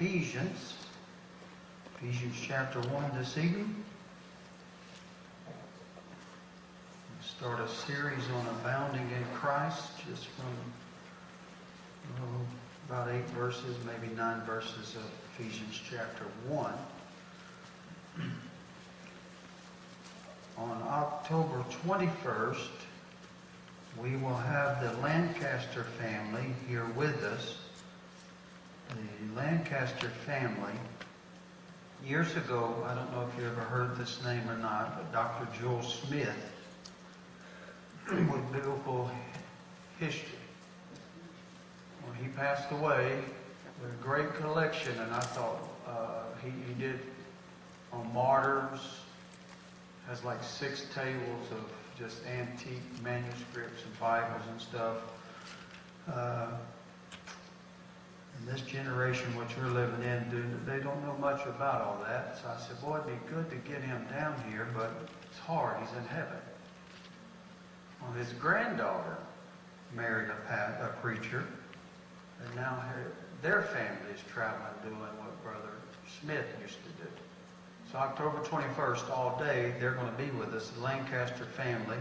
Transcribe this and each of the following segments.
Ephesians chapter 1 this evening. We'll start a series on abounding in Christ, just from about 8 verses, maybe 9 verses of Ephesians chapter 1. On October 21st, we will have the Lancaster family here with us. The Lancaster family, years ago, I don't know if you ever heard this name or not, but Dr. Joel Smith with biblical history. When he passed away, with a great collection, and I thought he did on martyrs, has like 6 tables of just antique manuscripts and Bibles and stuff. And this generation, what you're living in, they don't know much about all that. So I said, boy, it'd be good to get him down here, but it's hard. He's in heaven. Well, his granddaughter married a preacher, and now their family is traveling doing what Brother Smith used to do. So October 21st, all day, they're going to be with us, the Lancaster family.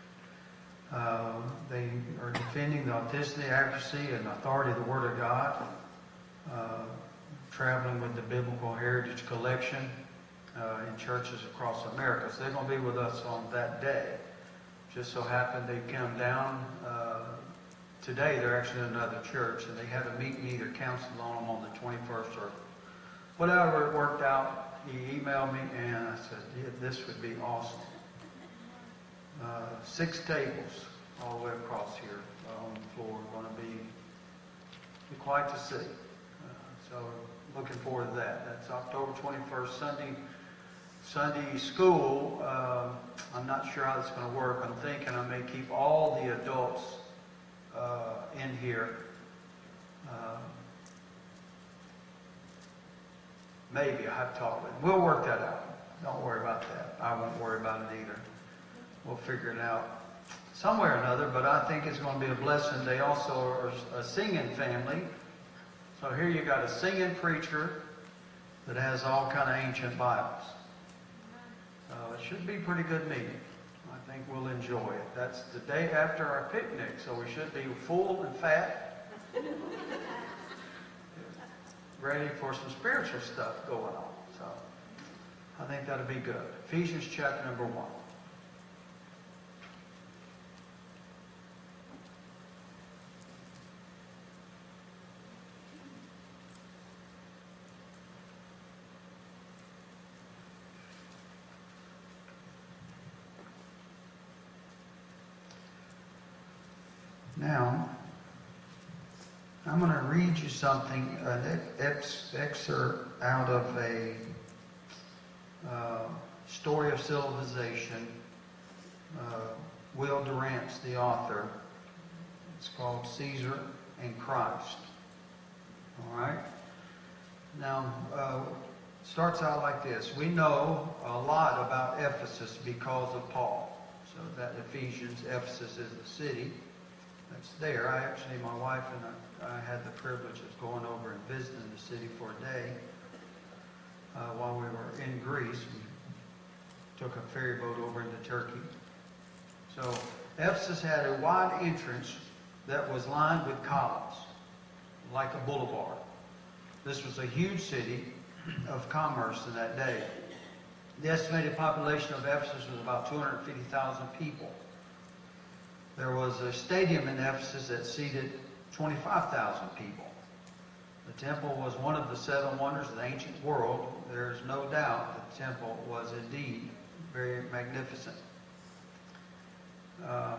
They are defending the authenticity, accuracy, and authority of the Word of God, traveling with the Biblical Heritage Collection in churches across America. So they're going to be with us on that day. Just so happened they come down. Today they're actually in another church, and they had a meeting, either council on them on the 21st or whatever it worked out. He emailed me, and I said, yeah, this would be awesome. 6 tables all the way across here on the floor are going to be quite to see. So looking forward to that. That's October 21st, Sunday school. I'm not sure how it's going to work. I'm thinking I may keep all the adults in here. Maybe. I have to talk with them. We'll work that out. Don't worry about that. I won't worry about it either. We'll figure it out somewhere or another, but I think it's going to be a blessing. They also are a singing family. So here you got a singing preacher that has all kind of ancient Bibles. So it should be a pretty good meeting. I think we'll enjoy it. That's the day after our picnic, so we should be full and fat, ready for some spiritual stuff going on. So I think that'll be good. Ephesians chapter number 1. Now, I'm going to read you something, an excerpt out of a Story of Civilization. Will Durant's the author. It's called Caesar and Christ. All right? Now, starts out like this. We know a lot about Ephesus because of Paul. So that Ephesians, Ephesus is the city. That's there. My wife and I had the privilege of going over and visiting the city for a day while we were in Greece. We took a ferry boat over into Turkey. So Ephesus had a wide entrance that was lined with columns, like a boulevard. This was a huge city of commerce in that day. The estimated population of Ephesus was about 250,000 people. There was a stadium in Ephesus that seated 25,000 people. The temple was one of the 7 wonders of the ancient world. There is no doubt the temple was indeed very magnificent. I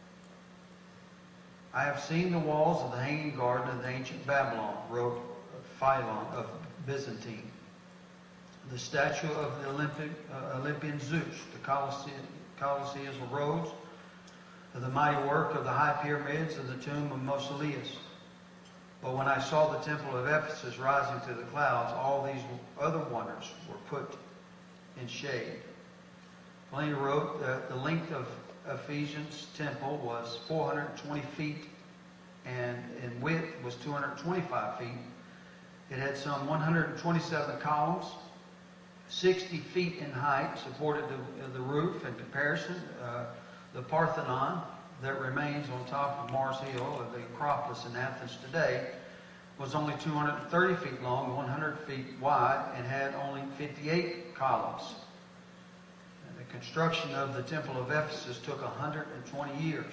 have seen the walls of the Hanging Garden of the ancient Babylon, wrote Philon of Byzantine. The statue of the Olympian Zeus, the Colosseum Rhodes, the mighty work of the high pyramids and the tomb of Mausoleus. But when I saw the temple of Ephesus rising to the clouds, all these other wonders were put in shade. Pliny wrote that the length of Ephesians temple was 420 feet and in width was 225 feet. It had some 127 columns, 60 feet in height, supported the roof. In comparison, the Parthenon that remains on top of Mars Hill, the Acropolis in Athens today, was only 230 feet long, 100 feet wide, and had only 58 columns. And the construction of the Temple of Ephesus took 120 years.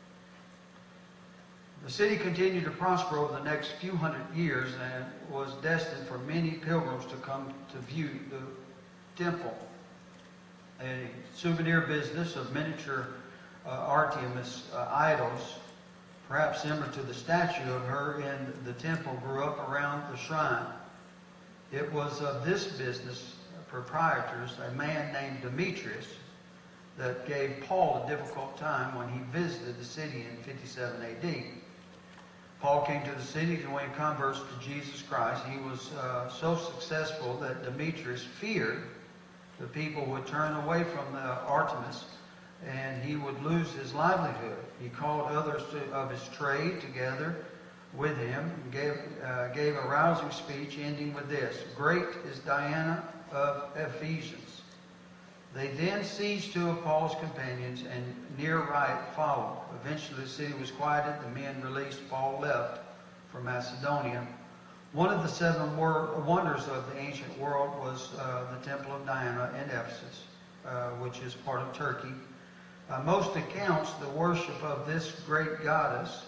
The city continued to prosper over the next few hundred years and was destined for many pilgrims to come to view the temple. A souvenir business of miniature Artemis idols, perhaps similar to the statue of her in the temple, grew up around the shrine. It was of this business proprietors, a man named Demetrius, that gave Paul a difficult time when he visited the city in 57 AD. Paul came to the city to win converts to Jesus Christ. He was so successful that Demetrius feared the people would turn away from the Artemis and he would lose his livelihood. He called others of his trade together with him and gave a rousing speech ending with this: "Great is Diana of Ephesians." They then seized two of Paul's companions and near right followed. Eventually the city was quieted, the men released, Paul left for Macedonia. One of the seven wonders of the ancient world was the Temple of Diana in Ephesus, which is part of Turkey. By most accounts, the worship of this great goddess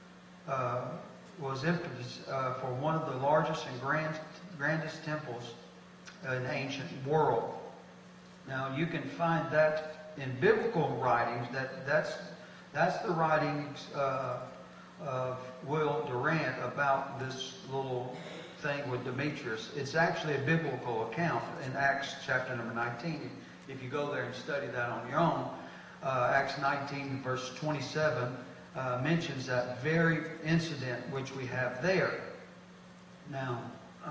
was impetus for one of the largest and grandest temples in the ancient world. Now, you can find that in biblical writings. That's the writings of Will Durant about this little thing with Demetrius. It's actually a biblical account in Acts chapter number 19. If you go there and study that on your own, Acts 19 verse 27 mentions that very incident which we have there. Now,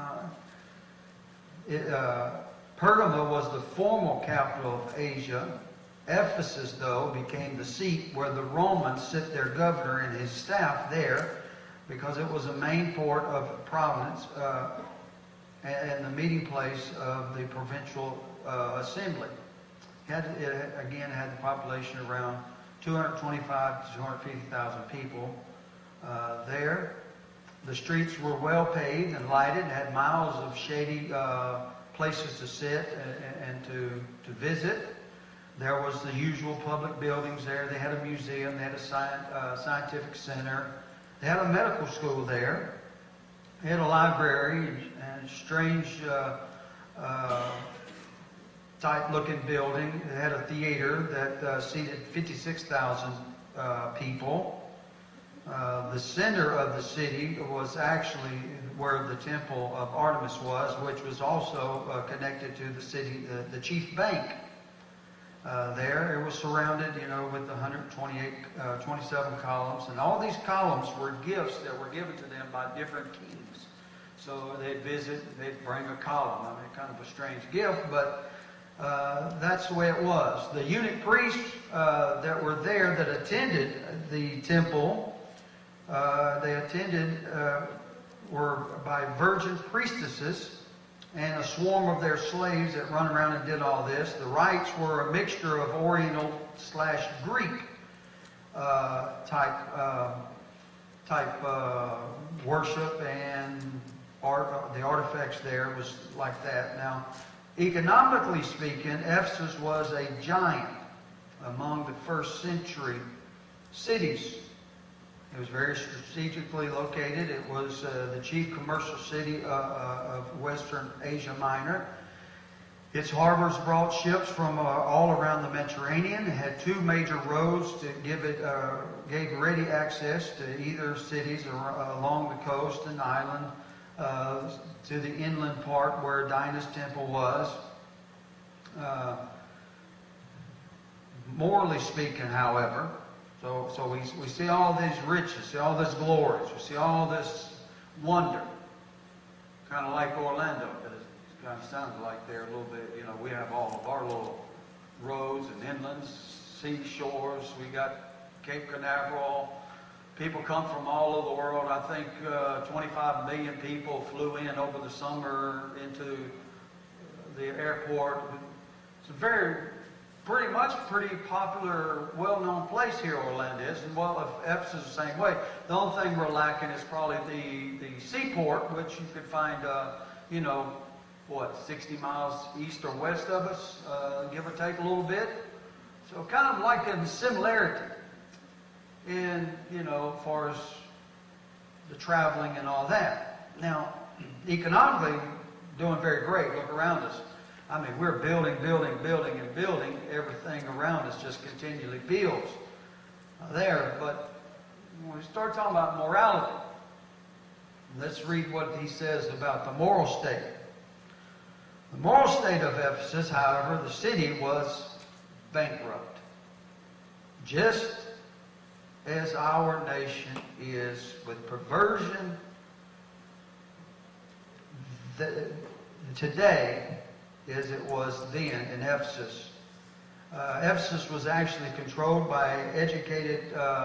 Pergamum was the formal capital of Asia. Ephesus, though, became the seat where the Romans sit their governor and his staff there, because it was a main port of province and the meeting place of the provincial assembly. It again had the population around 225 to 250,000 people there. The streets were well paved and lighted, had miles of shady places to sit and to visit. There was the usual public buildings there. They had a museum. They had a scientific center. They had a medical school there. They had a library and strange type-looking building. They had a theater that seated 56,000 people. The center of the city was actually where the temple of Artemis was, which was also connected to the city, the chief bank. There, it was surrounded, with 27 columns, and all these columns were gifts that were given to them by different kings. So they'd visit, they'd bring a column. I mean, kind of a strange gift, but that's the way it was. The eunuch priests that were there that attended the temple, were by virgin priestesses and a swarm of their slaves that run around and did all this. The rites were a mixture of Oriental/Greek type worship, and the artifacts there was like that. Now, economically speaking, Ephesus was a giant among the first century cities. It was very strategically located. It was the chief commercial city of Western Asia Minor. Its harbors brought ships from all around the Mediterranean. It had two major roads to gave ready access to either cities along the coast and island, to the inland part where Diana's temple was. Morally speaking, however, so we see all these riches, see all this glory, we see all this wonder, kind of like Orlando. It kind of sounds like there a little bit. We have all of our little roads and inlands, seashores. We got Cape Canaveral, People come from all over the world. I think 25 million people flew in over the summer into the airport. It's a pretty popular, well-known place here, Orlando is. And well, Ephesus is the same way. The only thing we're lacking is probably the seaport, which you could find, 60 miles east or west of us, give or take a little bit. So kind of like a similarity in, as far as the traveling and all that. Now, economically, doing very great. Look around us. I mean, we're building. Everything around us just continually builds there. But when we start talking about morality, let's read what he says about the moral state. The moral state of Ephesus, however, the city was bankrupt. Just as our nation is with perversion today as it was then in Ephesus. Ephesus was actually controlled by an educated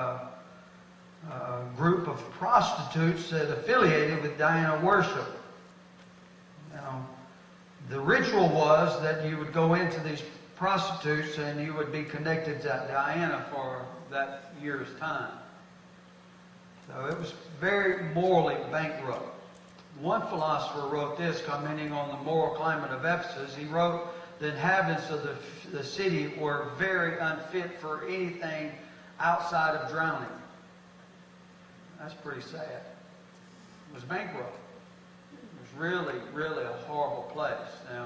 group of prostitutes that affiliated with Diana worship. Now, the ritual was that you would go into these prostitutes and you would be connected to Diana for that year's time. So it was very morally bankrupt. One philosopher wrote this, commenting on the moral climate of Ephesus. He wrote, the inhabitants of the city were very unfit for anything outside of drowning. That's pretty sad. It was bankrupt. It was really, really a horrible place.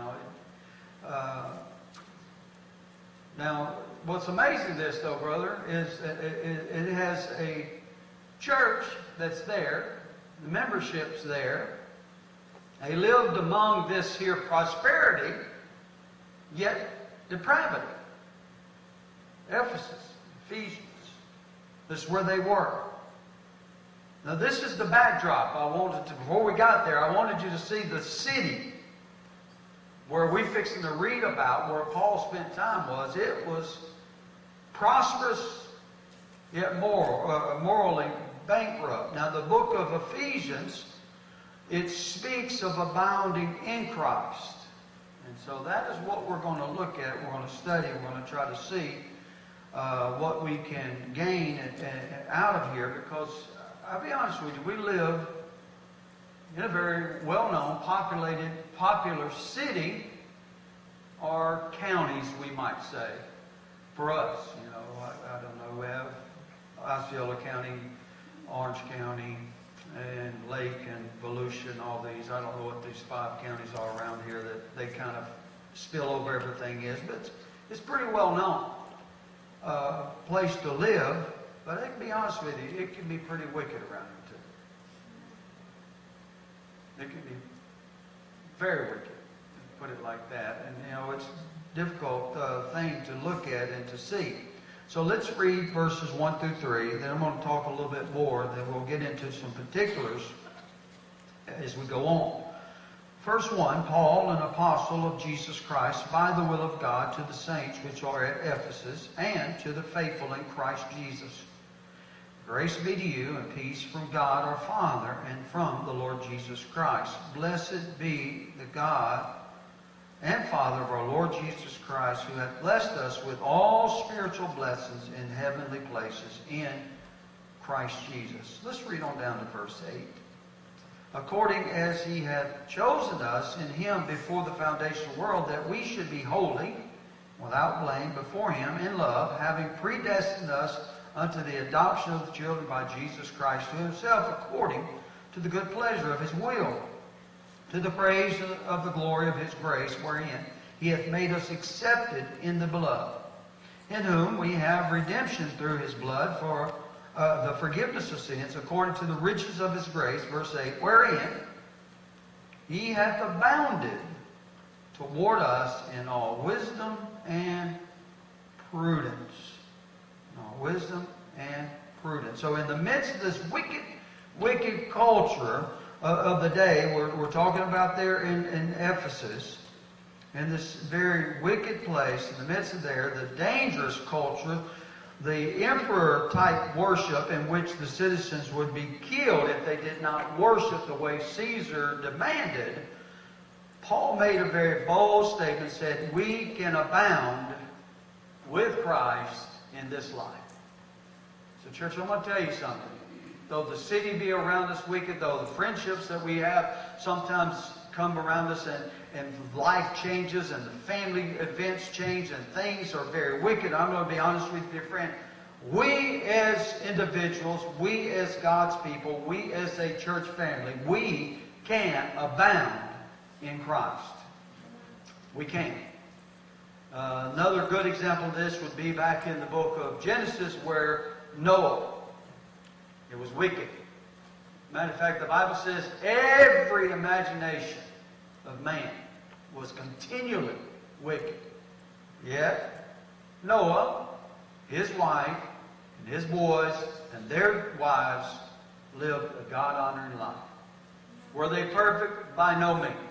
Now, what's amazing this, though, brother, is it has a church that's there, the membership's there. They lived among this here prosperity, yet depravity. Ephesus, Ephesians, this is where they were. Now, this is the backdrop. Before we got there, I wanted you to see the city where we fixing to read about, where Paul spent time was. It was prosperous, yet morally bankrupt. Now, the book of Ephesians, it speaks of abounding in Christ. And so that is what we're going to look at. We're going to study. We're going to try to see what we can gain out of here. Because I'll be honest with you, we live in a very well-known, popular city, or counties, we might say, for us. I don't know. We have Osceola County, Orange County, and Lake and Volusia and all these. I don't know what these 5 counties are around here that they kind of spill over everything is, but it's pretty well known place to live. But I can be honest with you, it can be pretty wicked around here too. It can be very wicked, put it like that. And it's a difficult thing to look at and to see. So let's read verses 1 through 3. Then I'm going to talk a little bit more. Then we'll get into some particulars as we go on. Verse 1, Paul, an apostle of Jesus Christ, by the will of God, to the saints which are at Ephesus, and to the faithful in Christ Jesus. Grace be to you and peace from God our Father and from the Lord Jesus Christ. Blessed be the God and Father of our Lord Jesus Christ, who hath blessed us with all spiritual blessings in heavenly places in Christ Jesus. Let's read on down to verse 8. According as he hath chosen us in him before the foundation of the world, that we should be holy, without blame, before him in love, having predestined us unto the adoption of the children by Jesus Christ to himself, according to the good pleasure of his will, to the praise of the glory of his grace, wherein he hath made us accepted in the beloved, in whom we have redemption through his blood, for the forgiveness of sins, according to the riches of his grace, verse 8, wherein he hath abounded toward us in all wisdom and prudence. In all wisdom and prudence. So in the midst of this wicked culture of the day, we're talking about there in Ephesus, in this very wicked place, in the midst of there, the dangerous culture the emperor-type worship in which the citizens would be killed if they did not worship the way Caesar demanded, Paul made a very bold statement, said, we can abound with Christ in this life. So church, I'm going to tell you something. Though the city be around us wicked, though the friendships that we have sometimes come around us and life changes and the family events change and things are very wicked, I'm going to be honest with you, friend. We as individuals, we as God's people, we as a church family, we can abound in Christ. We can. Another good example of this would be back in the book of Genesis where Noah, it was wicked. Matter of fact, the Bible says every imagination of man was continually wicked. Yet, Noah, his wife, and his boys, and their wives lived a God-honoring life. Were they perfect? By no means.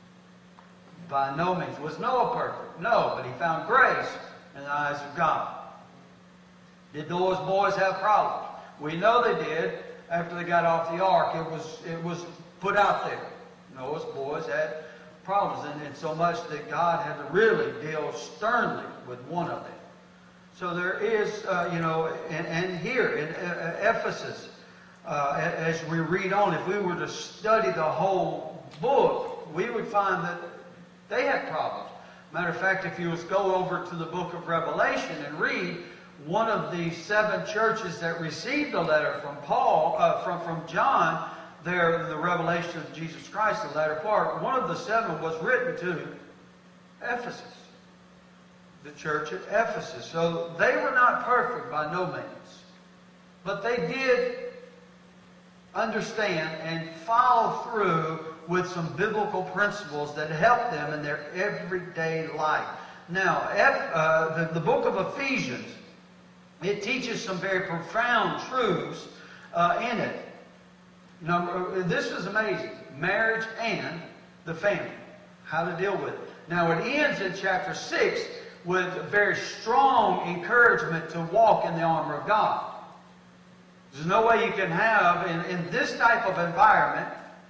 By no means. Was Noah perfect? No, but he found grace in the eyes of God. Did Noah's boys have problems? We know they did. After they got off the ark, it was put out there. Noah's boys had problems, and so much that God had to really deal sternly with one of them. So there is, and here in Ephesus, as we read on, if we were to study the whole book, we would find that they had problems. Matter of fact, if you was go over to the book of Revelation and read one of the 7 churches that received a letter from Paul, from John, there in the revelation of Jesus Christ, the latter part, one of the 7 was written to Ephesus, the church at Ephesus. So they were not perfect by no means, but they did understand and follow through with some biblical principles that helped them in their everyday life. Now, the book of Ephesians, it teaches some very profound truths in it. This is amazing. Marriage and the family. How to deal with it. Now, it ends in chapter 6 with very strong encouragement to walk in the armor of God. There's no way you can have, in this type of environment,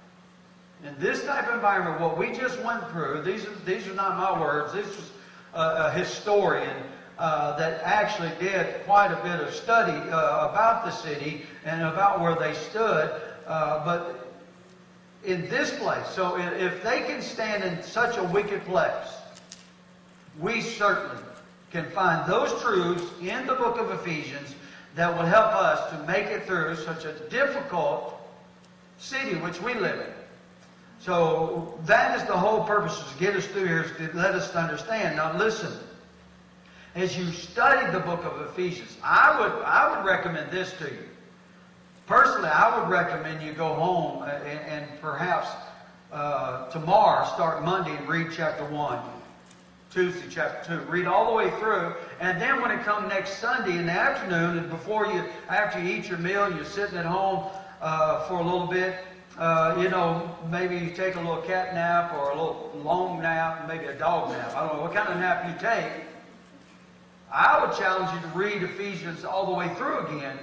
what we just went through, these are not my words, this was a historian that actually did quite a bit of study about the city and about where they stood. But in this place, so if they can stand in such a wicked place, we certainly can find those truths in the book of Ephesians that will help us to make it through such a difficult city which we live in. So that is the whole purpose, to get us through here, is to let us understand. Now listen, as you study the book of Ephesians, I would recommend this to you. Personally, I would recommend you go home and perhaps tomorrow, start Monday and read chapter 1. Tuesday, chapter 2. Read all the way through. And then when it comes next Sunday in the afternoon, and after you eat your meal and you're sitting at home for a little bit, maybe you take a little cat nap or a little long nap, maybe a dog nap. I don't know what kind of nap you take. I would challenge you to read Ephesians all the way through again.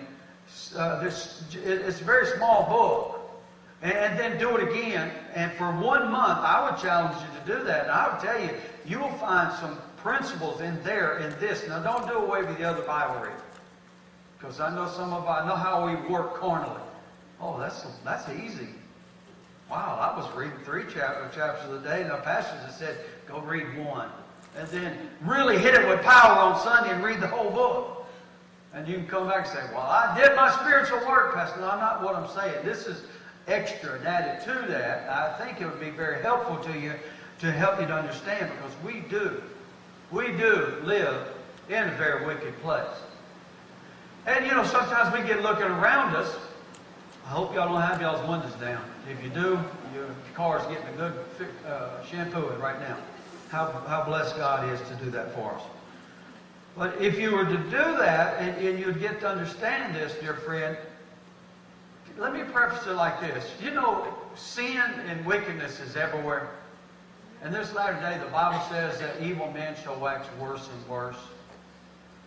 It's a very small book. And then do it again. And for 1 month, I would challenge you to do that. And I would tell you, you will find some principles in this. Now, don't do away with the other Bible reading. Because I know how we work carnally. Oh, that's easy. Wow, I was reading 3 chapters a day, and the pastor just said, go read 1. And then really hit it with power on Sunday and read the whole book. And you can come back and say, well, I did my spiritual work, Pastor. No, I'm not what I'm saying. This is extra and added to that. I think it would be very helpful to you to help you to understand, because we do live in a very wicked place. And sometimes we get looking around us. I hope y'all don't have y'all's windows down. If you do, your car's getting a good shampooing right now. How blessed God is to do that for us. But if you were to do that, and you'd get to understand this, dear friend, let me preface it like this. Sin and wickedness is everywhere. And this latter day, the Bible says that evil men shall wax worse and worse.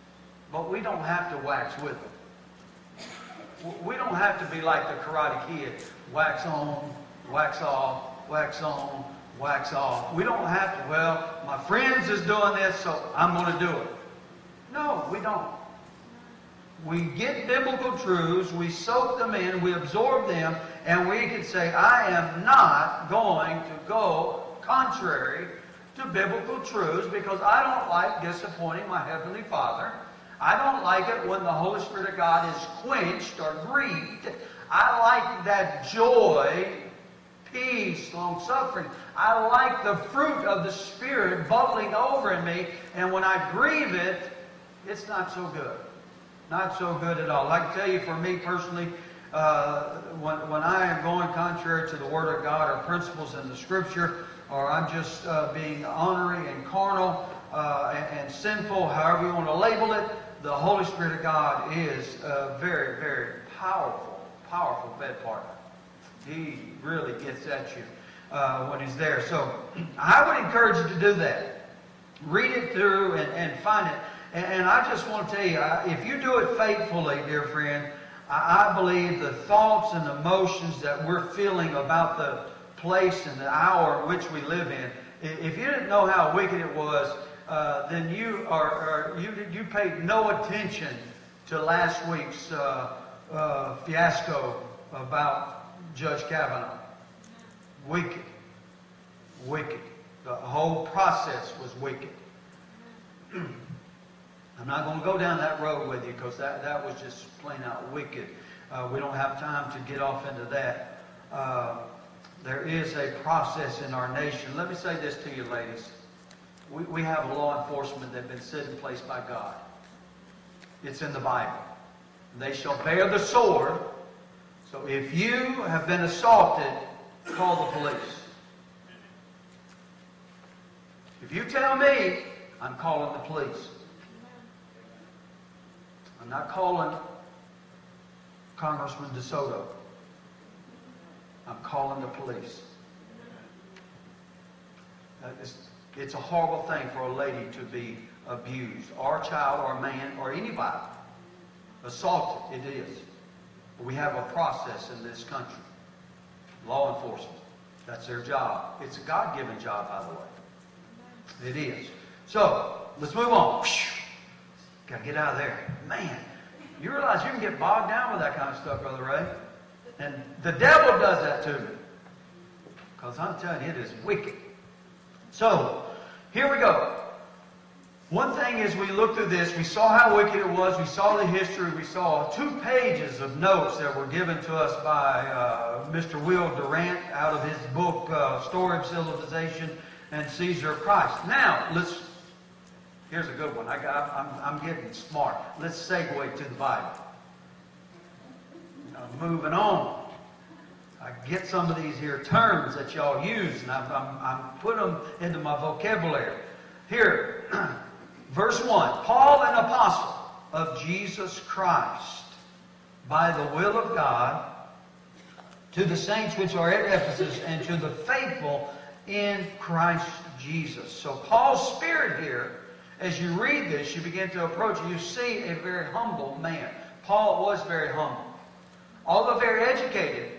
but we don't have to wax with them. We don't have to be like the Karate Kid. Wax on, wax off, wax on, wax off. We don't have to, well, my friends is doing this, so I'm going to do it. No, we don't. We get biblical truths, we soak them in, we absorb them, and we can say, I am not going to go contrary to biblical truths because I don't like disappointing my Heavenly Father. I don't like it when the Holy Spirit of God is quenched or grieved. I like that joy, peace, long-suffering. I like the fruit of the Spirit bubbling over in me, and when I grieve it, it's not so good. Not so good at all. I can tell you for me personally, when I am going contrary to the Word of God or principles in the Scripture, or I'm just being ornery and carnal and sinful, however you want to label it, the Holy Spirit of God is a very, very powerful bed partner. He really gets at you when He's there. So I would encourage you to do that. Read it through and find it. And I just want to tell you, if you do it faithfully, dear friend, I believe the thoughts and emotions that we're feeling about the place and the hour in which we live in, if you didn't know how wicked it was, then you paid no attention to last week's fiasco about Judge Kavanaugh. Wicked. Wicked. The whole process was wicked. I'm not going to go down that road with you because that was just plain out wicked. We don't have time to get off into that. There is a process in our nation. Let me say this to you, ladies. We have a law enforcement that has been set in place by God. It's in the Bible. They shall bear the sword. So if you have been assaulted, call the police. If you tell me, I'm calling the police. I'm not calling Congressman DeSoto. I'm calling the police. It's a horrible thing for a lady to be abused, or a child, or a man, or anybody. Assaulted, it is. But we have a process in this country. Law enforcement. That's their job. It's a God-given job, by the way. It is. So, let's move on. Got to get out of there. Man, you realize you can get bogged down with that kind of stuff, Brother Ray? And the devil does that to me. Because I'm telling you, it is wicked. So, here we go. One thing is we looked through this, we saw how wicked it was, we saw the history, we saw 2 pages of notes that were given to us by Mr. Will Durant out of his book, Story of Civilization and Caesar of Christ. Now, here's a good one. I'm getting smart. Let's segue to the Bible. Moving on. I get some of these here terms that y'all use, and I'm putting them into my vocabulary. Here, verse 1. Paul, an apostle of Jesus Christ, by the will of God, to the saints which are at Ephesus, and to the faithful in Christ Jesus. So Paul's spirit here, as you read this, you begin to approach it, you see a very humble man. Paul was very humble. Although very educated,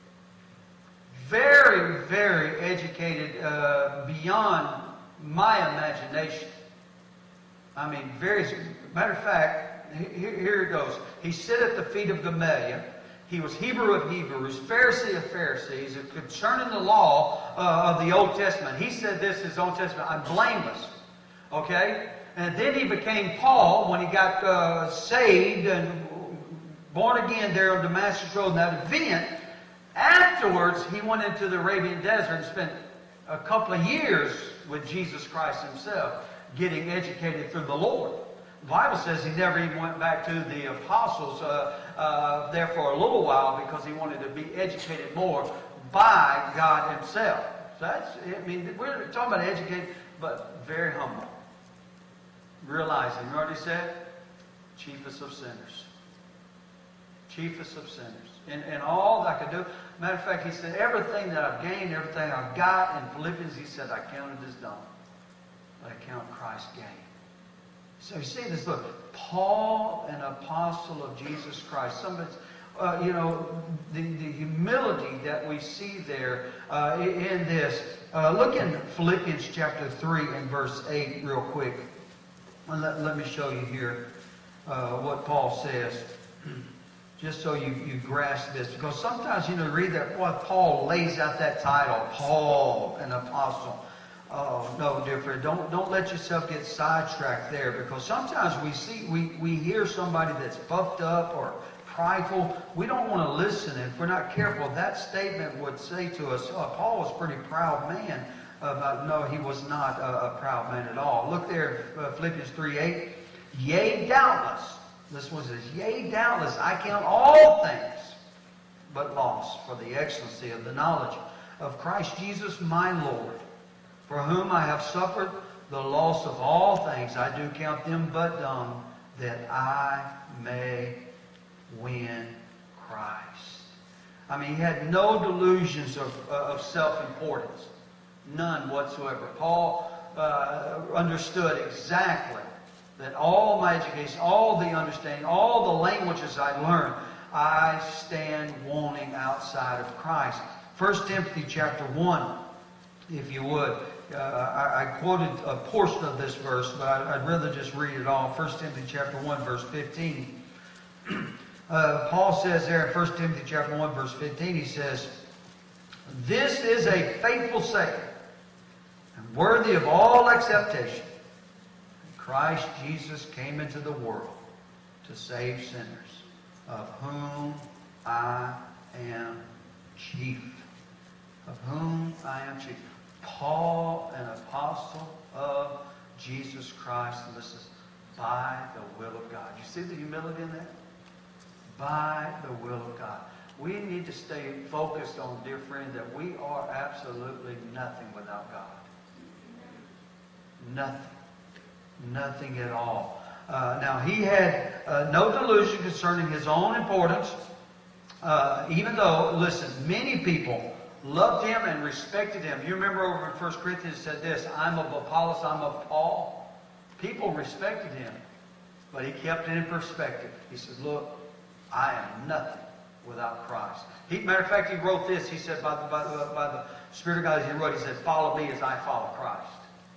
very, very educated beyond my imagination. I mean, matter of fact, here it goes. He sat at the feet of Gamaliel. He was Hebrew of Hebrews, Pharisee of Pharisees, concerning the law of the Old Testament. He said this in his Old Testament, I'm blameless. Okay? And then he became Paul when he got saved and born again there on Damascus Road in that event. Afterwards, he went into the Arabian desert and spent a couple of years with Jesus Christ himself, getting educated through the Lord. The Bible says he never even went back to the apostles there for a little while because he wanted to be educated more by God himself. So we're talking about educated, but very humble. Realizing, you already said, chiefest of sinners. Chiefest of sinners. And all that I could do. Matter of fact, he said, everything that I've gained, everything I've got, in Philippians, he said, I counted as dung. But I count Christ gain. So you see this, look, Paul, an apostle of Jesus Christ. Somebody's, the humility that we see there in this. Look in Philippians chapter 3 and verse 8 real quick. Let me show you here what Paul says, just so you grasp this. Because sometimes, read that, boy, Paul lays out that title, Paul, an apostle. Oh, no different. Don't let yourself get sidetracked there, because sometimes we hear somebody that's puffed up or prideful. We don't want to listen. If we're not careful, that statement would say to us, Paul was a pretty proud man. But no, he was not a proud man at all. Look there, Philippians 3:8. Yea, doubtless. This one says, yea, doubtless, I count all things but loss for the excellency of the knowledge of Christ Jesus my Lord, for whom I have suffered the loss of all things. I do count them but dung, that I may win Christ. I mean, he had no delusions of self-importance. None whatsoever. Paul understood exactly that all my education, all the understanding, all the languages I learned, I stand wanting outside of Christ. 1 Timothy chapter 1, if you would. I quoted a portion of this verse, but I'd rather just read it all. 1 Timothy chapter 1, verse 15. Paul says there in 1 Timothy chapter 1, verse 15, he says, this is a faithful saying, and worthy of all acceptation. Christ Jesus came into the world to save sinners, of whom I am chief. Of whom I am chief. Paul, an apostle of Jesus Christ, and this is by the will of God. You see the humility in that? By the will of God. We need to stay focused on, dear friend, that we are absolutely nothing without God. Nothing. Nothing at all. Now, he had no delusion concerning his own importance, even though, listen, many people loved him and respected him. You remember over in 1 Corinthians it said this, I'm of Apollos, I'm of Paul. People respected him, but he kept it in perspective. He said, look, I am nothing without Christ. Matter of fact, he wrote this. He said, by the Spirit of God, he wrote, he said, follow me as I follow Christ.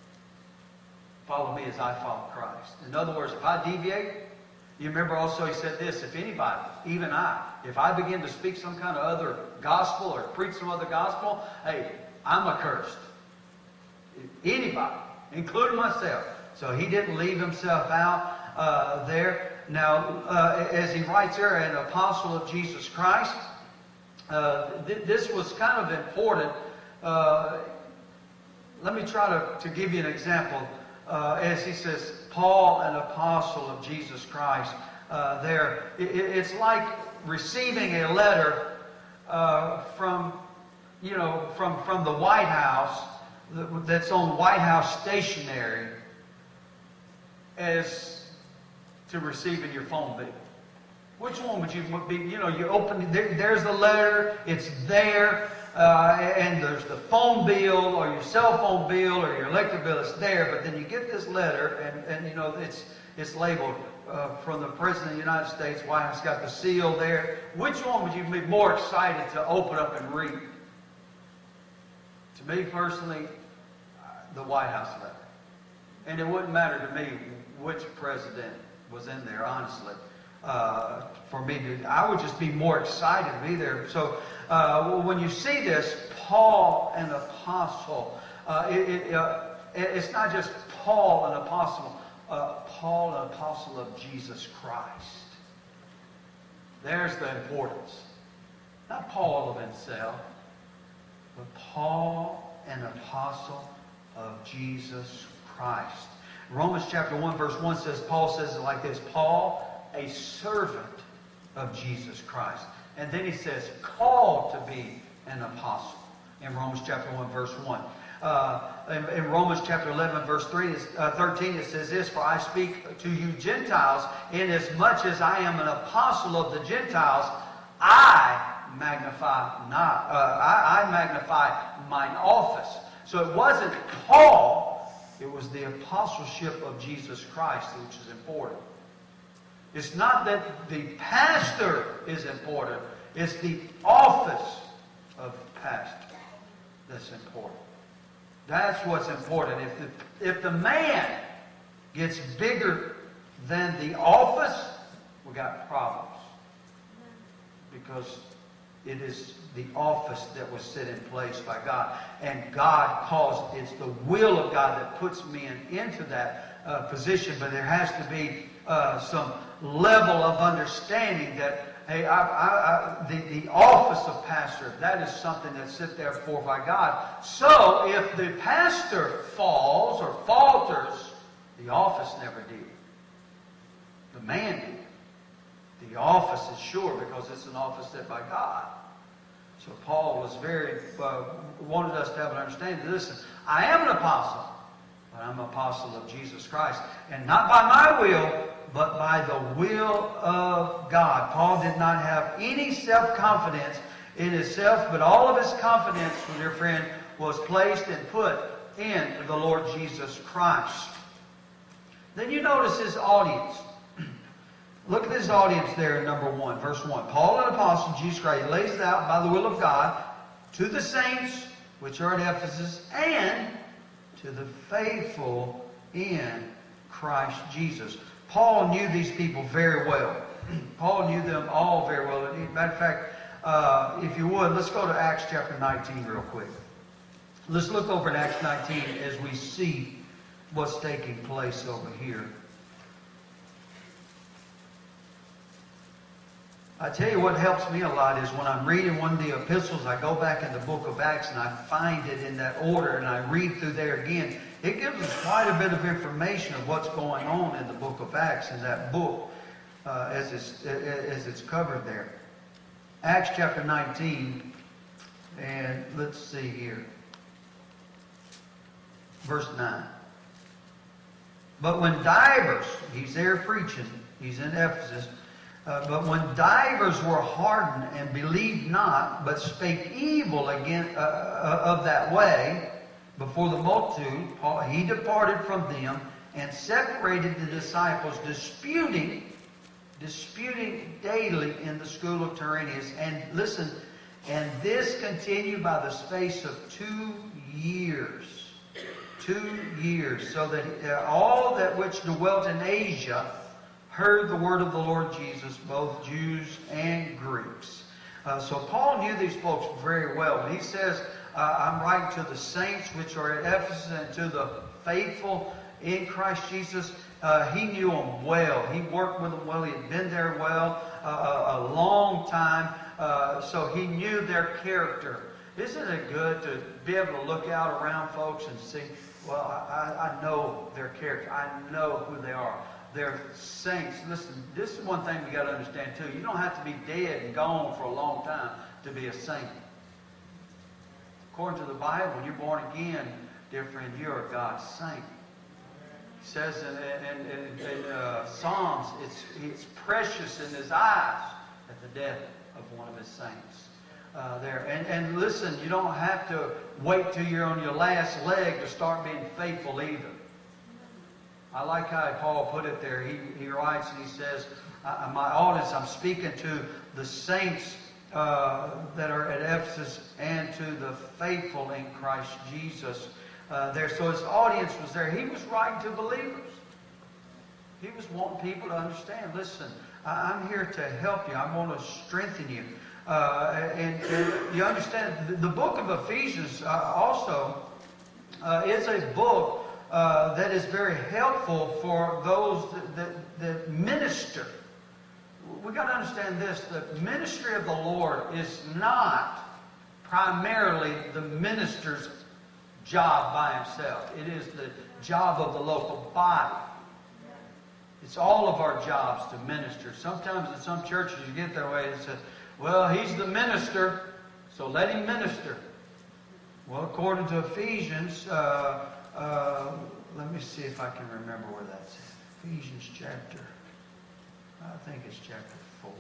Follow me as I follow Christ. In other words, if I deviate, you remember also he said this, if anybody, even I, if I begin to speak some kind of other gospel or preach some other gospel, hey, I'm accursed. Anybody, including myself. So he didn't leave himself out there. Now, as he writes here, an apostle of Jesus Christ, this was kind of important. Let me try to give you an example. As he says, Paul, an apostle of Jesus Christ, it's like receiving a letter from the White House that's on White House stationery as to receiving your phone bill. Which one would you be? You open, there's the letter, it's there, and there's the phone bill or your cell phone bill or your electric bill, it's there, but then you get this letter and it's labeled from the President of the United States, White House, got the seal there. Which one would you be more excited to open up and read? To me personally, the White House letter. And it wouldn't matter to me which president was in there, honestly. For me, I would just be more excited to be there. So when you see this, Paul, an apostle, it's not just Paul, an apostle. Paul, an apostle of Jesus Christ. There's the importance. Not Paul of himself, but Paul, an apostle of Jesus Christ. Romans chapter 1 verse 1 says, Paul says it like this, Paul, a servant of Jesus Christ. And then he says, called to be an apostle. In Romans chapter 1 verse 1. In Romans chapter 11 verse 13 it says this, for I speak to you Gentiles, inasmuch as I am an apostle of the Gentiles, I magnify not, I magnify mine office. So it wasn't Paul It was the apostleship of Jesus Christ which is important. It's not that the pastor is important. It's the office of pastor that's important. That's what's important. If the man gets bigger than the office, we got problems. Because it is the office that was set in place by God. And God calls, it's the will of God that puts men into that position. But there has to be some level of understanding that, hey, the office of pastor, that is something that's set there for by God. So if the pastor falls or falters, the office never did. The man did. The office is sure because it's an office set by God. So Paul was wanted us to have an understanding. Listen, I am an apostle, but I'm an apostle of Jesus Christ. And not by my will, but by the will of God. Paul did not have any self-confidence in himself, but all of his confidence, my dear friend, was placed and put in the Lord Jesus Christ. Then you notice his audience. Look at his audience there in number 1, verse 1. Paul, an apostle of Jesus Christ, lays it out by the will of God to the saints which are at Ephesus and to the faithful in Christ Jesus. Paul knew these people very well. Paul knew them all very well. As a matter of fact, if you would, let's go to Acts chapter 19 real quick. Let's look over at Acts 19 as we see what's taking place over here. I tell you what helps me a lot is when I'm reading one of the epistles, I go back in the book of Acts and I find it in that order and I read through there again. It gives us quite a bit of information of what's going on in the book of Acts in that book as it's covered there. Acts chapter 19, and let's see here. Verse 9. But when divers, he's there preaching, he's in Ephesus, but when divers were hardened and believed not, but spake evil again of that way before the multitude, he departed from them and separated the disciples, disputing daily in the school of Tyrannus. And listen, and this continued by the space of 2 years. 2 years, so that all that which dwelt in Asia heard the word of the Lord Jesus, both Jews and Greeks. So Paul knew these folks very well. When he says, I'm writing to the saints which are at Ephesus and to the faithful in Christ Jesus, he knew them well. He worked with them well. He had been there well a long time. So he knew their character. Isn't it good to be able to look out around folks and see, well, I know their character. I know who they are. They're saints. Listen, this is one thing we got to understand too. You don't have to be dead and gone for a long time to be a saint. According to the Bible, when you're born again, dear friend, you're a God's saint. It says in Psalms, it's precious in His eyes at the death of one of His saints. There. And listen, you don't have to wait till you're on your last leg to start being faithful either. I like how Paul put it there. He writes and he says, my audience, I'm speaking to the saints that are at Ephesus and to the faithful in Christ Jesus there. So his audience was there. He was writing to believers. He was wanting people to understand, listen, I'm here to help you. I want to strengthen you. And you understand, the book of Ephesians also is a book that is very helpful for those that minister. We've got to understand this. The ministry of the Lord is not primarily the minister's job by himself. It is the job of the local body. It's all of our jobs to minister. Sometimes in some churches you get that way and say, well, he's the minister, so let him minister. Well, according to Ephesians, let me see if I can remember where that's at. Ephesians chapter, I think it's chapter 4.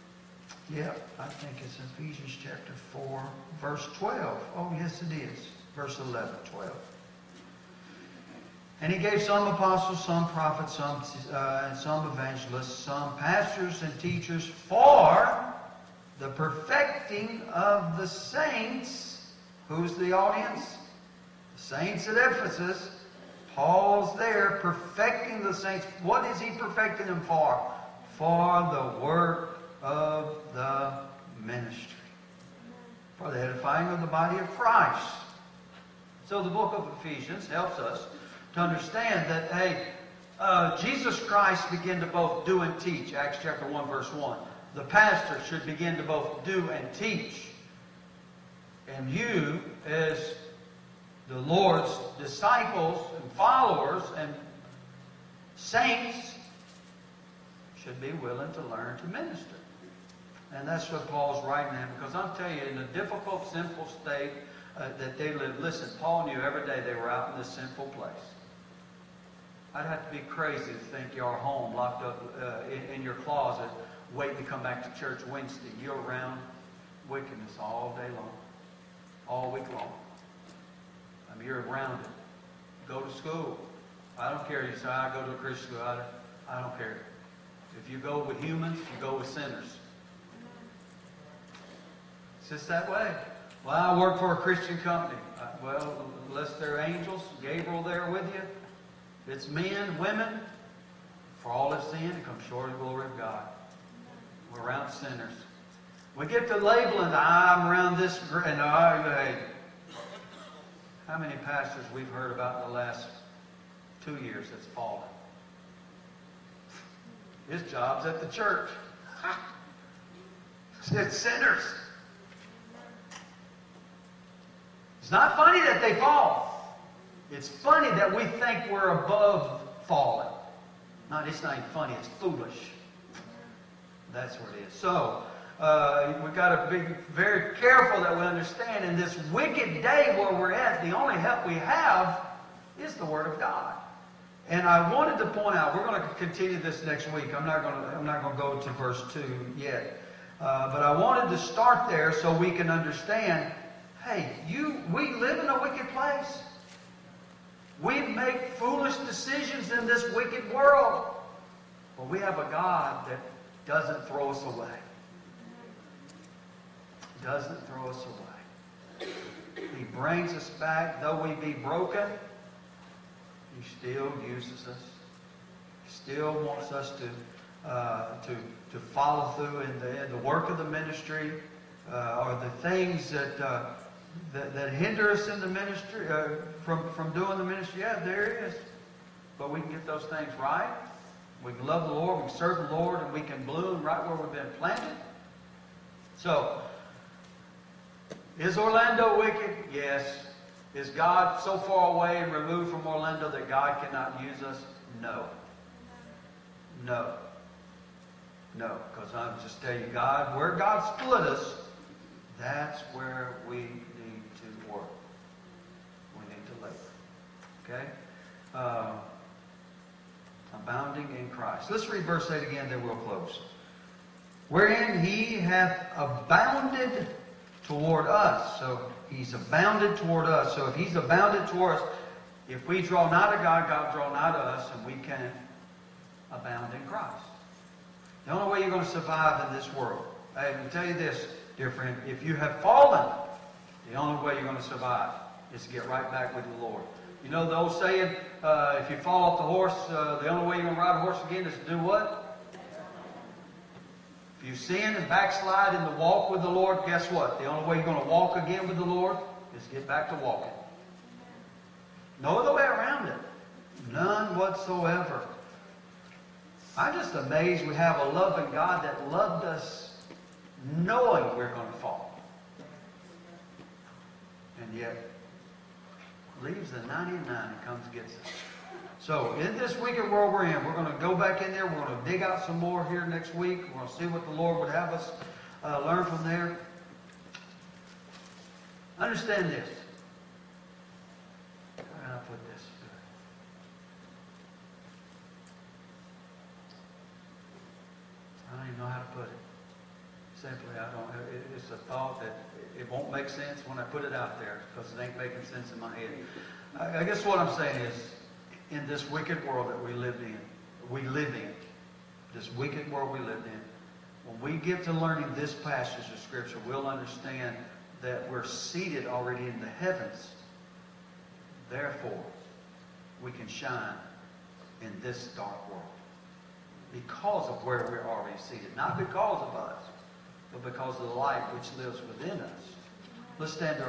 Yeah, I think it's Ephesians chapter 4, verse 12. Oh, yes, it is. verse 11, 12. And he gave some apostles, some prophets, some evangelists, some pastors and teachers for the perfecting of the saints. Who's the audience? The saints at Ephesus. Paul's there perfecting the saints. What is he perfecting them for? For the work of the ministry. For the edifying of the body of Christ. So the book of Ephesians helps us to understand that, hey, Jesus Christ began to both do and teach. Acts chapter 1, verse 1. The pastor should begin to both do and teach. And you, as the Lord's disciples and followers and saints, should be willing to learn to minister. And that's what Paul's writing in. Because I'm telling you, in a difficult, sinful state that they lived, listen, Paul knew every day they were out in this sinful place. I'd have to be crazy to think you're home, locked up in your closet, waiting to come back to church Wednesday. You're around wickedness all day long, all week long. I mean, you're around it. Go to school. I don't care. You say, I go to a Christian school. I don't care. If you go with humans, you go with sinners. It's just that way. Well, I work for a Christian company. Well, unless they're angels, Gabriel there with you. It's men, women, for all have sinned and come short of the glory of God. We're around sinners. We get to labeling, I'm around this, and hey, how many pastors we've heard about in the last 2 years that's fallen? His job's at the church. It's sinners. It's not funny that they fall. It's funny that we think we're above falling. No, it's not even funny. It's foolish. That's what it is. So, we've got to be very careful that we understand in this wicked day where we're at, the only help we have is the Word of God. And I wanted to point out, we're going to continue this next week. I'm not going to go to verse 2 yet. But I wanted to start there so we can understand, hey, we live in a wicked place. We make foolish decisions in this wicked world. But we have a God that doesn't throw us away. Doesn't throw us away. He brings us back. Though we be broken, He still uses us. He still wants us to follow through in the work of the ministry, or the things that hinder us in the ministry, from doing the ministry. Yeah, there it is. But we can get those things right. We can love the Lord, we can serve the Lord, and we can bloom right where we've been planted. So, is Orlando wicked? Yes. Is God so far away and removed from Orlando that God cannot use us? No. No. No. Because I'm just telling you, God, where God split us, that's where we need to work. We need to labor. Okay? Abounding in Christ. Let's read verse 8 again, then we'll close. Wherein He hath abounded toward us. So He's abounded toward us. So if He's abounded toward us, if we draw nigh to God, God draw nigh to us, and we can abound in Christ. The only way you're going to survive in this world, I can tell you this, dear friend, if you have fallen, the only way you're going to survive is to get right back with the Lord. You know the old saying, if you fall off the horse, the only way you're going to ride a horse again is to do what? If you sin and backslide in the walk with the Lord, guess what? The only way you're going to walk again with the Lord is to get back to walking. No other way around it. None whatsoever. I'm just amazed we have a loving God that loved us knowing we're going to fall. And yet, leaves the 99 and comes and gets us. So, in this wicked world we're in, we're going to go back in there. We're going to dig out some more here next week. We're going to see what the Lord would have us learn from there. Understand this. How can I put this? I don't even know how to put it. Simply, I don't, it's a thought that it won't make sense when I put it out there because it ain't making sense in my head. I guess what I'm saying is, in this wicked world that we live in, this wicked world we live in, when we get to learning this passage of Scripture, we'll understand that we're seated already in the heavens. Therefore, we can shine in this dark world because of where we're already seated. Not because of us, but because of the light which lives within us. Let's stand to our